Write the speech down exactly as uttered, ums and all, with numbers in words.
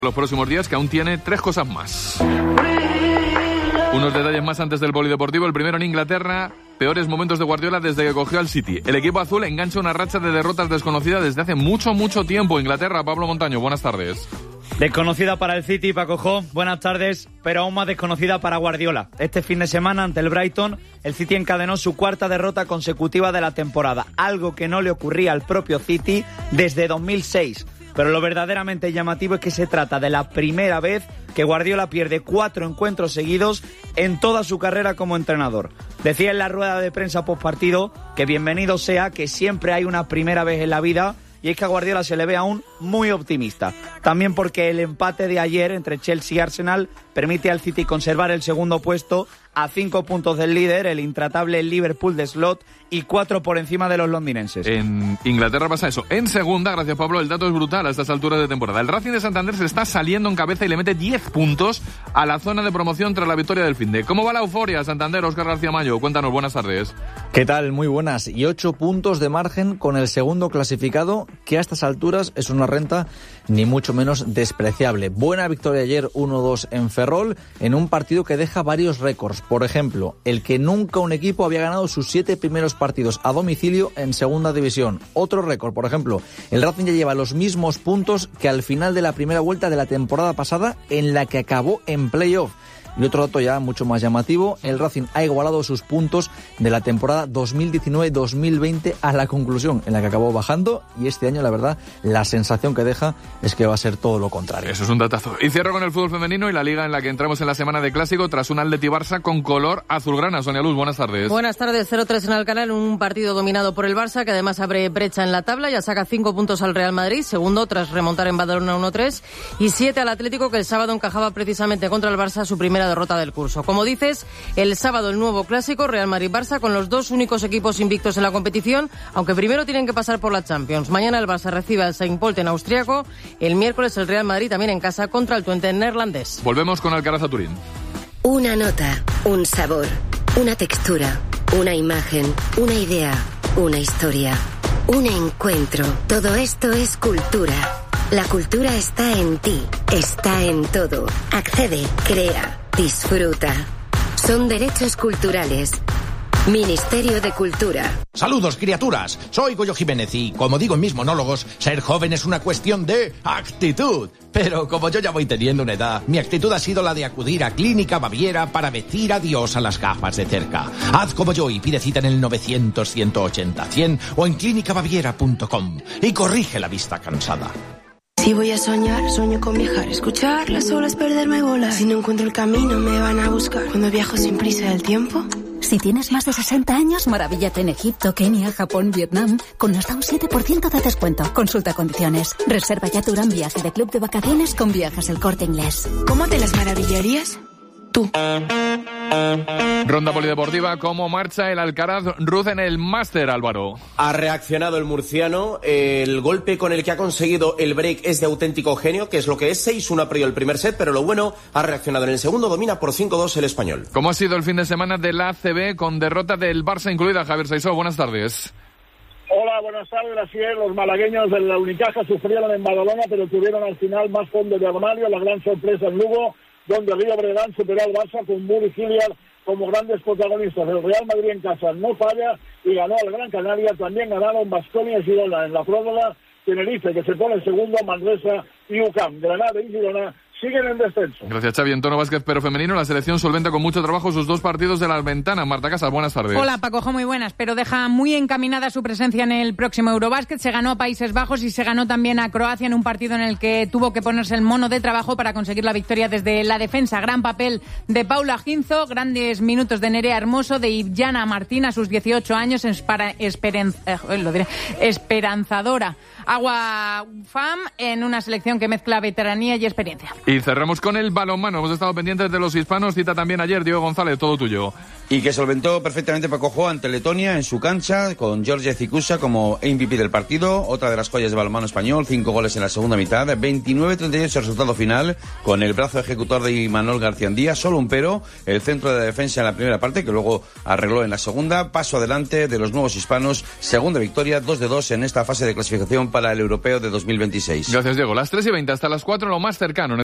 los próximos días, que aún tiene tres cosas más. Unos detalles más antes del polideportivo. El primero en Inglaterra, peores momentos de Guardiola desde que cogió al City. El equipo azul engancha una racha de derrotas desconocidas desde hace mucho, mucho tiempo. Inglaterra, Pablo Montaño, buenas tardes. Desconocida para el City, Paco Jo, buenas tardes, pero aún más desconocida para Guardiola. Este fin de semana, ante el Brighton, el City encadenó su cuarta derrota consecutiva de la temporada, algo que no le ocurría al propio City desde dos mil seis. Pero lo verdaderamente llamativo es que se trata de la primera vez que Guardiola pierde cuatro encuentros seguidos en toda su carrera como entrenador. Decía en la rueda de prensa postpartido que bienvenido sea, que siempre hay una primera vez en la vida, y es que a Guardiola se le ve aún muy optimista. También porque el empate de ayer entre Chelsea y Arsenal permite al City conservar el segundo puesto a cinco puntos del líder, el intratable Liverpool de Slot, y cuatro por encima de los londinenses. En Inglaterra pasa eso. En segunda, gracias Pablo, el dato es brutal a estas alturas de temporada. El Racing de Santander se está saliendo en cabeza y le mete diez puntos a la zona de promoción tras la victoria del finde. ¿Cómo va la euforia, Santander? Óscar García Mayo, cuéntanos, buenas tardes. ¿Qué tal? Muy buenas. Y ocho puntos de margen con el segundo clasificado, que a estas alturas es una renta ni mucho menos despreciable. Buena victoria ayer uno dos en Ferrol, en un partido que deja varios récords. Por ejemplo, el que nunca un equipo había ganado sus siete primeros partidos a domicilio en segunda división. Otro récord, por ejemplo, el Racing ya lleva los mismos puntos que al final de la primera vuelta de la temporada pasada, en la que acabó en playoff. Y otro dato ya mucho más llamativo, el Racing ha igualado sus puntos de la temporada dos mil diecinueve dos mil veinte a la conclusión, en la que acabó bajando, y este año, la verdad, la sensación que deja es que va a ser todo lo contrario. Eso es un datazo. Y cierro con el fútbol femenino y la liga en la que entramos en la semana de clásico tras un Atleti Barça con color azulgrana. Sonia Luz, buenas tardes. Buenas tardes, cero tres en Alcalá, en un partido dominado por el Barça, que además abre brecha en la tabla, ya saca cinco puntos al Real Madrid, segundo tras remontar en Badalona uno tres, y siete al Atlético, que el sábado encajaba precisamente contra el Barça su primera derrota del curso. Como dices, el sábado el nuevo clásico, Real Madrid-Barça, con los dos únicos equipos invictos en la competición, aunque primero tienen que pasar por la Champions. Mañana el Barça recibe al Saint Pölten austriaco, el miércoles el Real Madrid también en casa contra el Twente neerlandés. Volvemos con Alcaraz a Turín. Una nota, un sabor, una textura, una imagen, una idea, una historia, un encuentro. Todo esto es cultura. La cultura está en ti, está en todo. Accede, crea, disfruta. Son derechos culturales. Ministerio de Cultura. Saludos, criaturas. Soy Goyo Jiménez y, como digo en mis monólogos, ser joven es una cuestión de actitud. Pero como yo ya voy teniendo una edad, mi actitud ha sido la de acudir a Clínica Baviera para decir adiós a las gafas de cerca. Haz como yo y pide cita en el novecientos, ciento ochenta, cien o en clínica baviera punto com y corrige la vista cansada. Si voy a soñar, sueño con viajar, escuchar las olas, perderme, volar. Si no encuentro el camino, me van a buscar. Cuando viajo sin prisa del tiempo. Si tienes más de sesenta años, maravíllate en Egipto, Kenia, Japón, Vietnam, con hasta un siete por ciento de descuento. Consulta condiciones. Reserva ya tu gran viaje de club de vacaciones con Viajes El Corte Inglés. ¿Cómo te las maravillarías? Tú. Ronda polideportiva, ¿cómo marcha el Alcaraz Ruth en el Máster, Álvaro? Ha reaccionado el murciano, el golpe con el que ha conseguido el break es de auténtico genio, que es lo que es, seis uno ha perdido el primer set, pero lo bueno, ha reaccionado en el segundo, domina por cinco dos el español. ¿Cómo ha sido el fin de semana de la A C B con derrota del Barça incluida? Javier Saizó, buenas tardes. Hola, buenas tardes. Así es, los malagueños de la Unicaja sufrieron en Badalona, pero tuvieron al final más fondo de armario, la gran sorpresa en Lugo, donde Río Breogán superó al Barça con Muri Hilliard como grandes protagonistas. El Real Madrid en casa no falla y ganó al Gran Canaria. También ganaron Baskonia y Girona. En la prórroga, Tenerife, que se pone en segundo, Manresa y U C A M. Granada y Girona siguen en descenso. Gracias, Xavi. En tono básquet, pero femenino, la selección solventa con mucho trabajo sus dos partidos de las ventanas. Marta Casas, buenas tardes. Hola, Paco, muy buenas, pero deja muy encaminada su presencia en el próximo Eurobásquet. Se ganó a Países Bajos y se ganó también a Croacia en un partido en el que tuvo que ponerse el mono de trabajo para conseguir la victoria desde la defensa. Gran papel de Paula Ginzo, grandes minutos de Nerea Hermoso, de Ivana Martín a sus dieciocho años, espera, esperen, eh, lo diré, esperanzadora. Agua F A M en una selección que mezcla veteranía y experiencia. Y cerramos con el balonmano. Hemos estado pendientes de los hispanos. Cita también ayer Diego González, todo tuyo. Y que solventó perfectamente Paco Jo ante Letonia en su cancha, con George Cicusa como M V P del partido. Otra de las joyas de balonmano español, cinco goles en la segunda mitad, veintinueve treinta y ocho el resultado final, con el brazo ejecutor de Imanol García Andía. Solo un pero, el centro de defensa en la primera parte, que luego arregló en la segunda. Paso adelante de los nuevos hispanos, segunda victoria, dos de dos en esta fase de clasificación para el europeo de dos mil veintiséis. Gracias, Diego. Las tres y veinte hasta las cuatro, lo más cercano.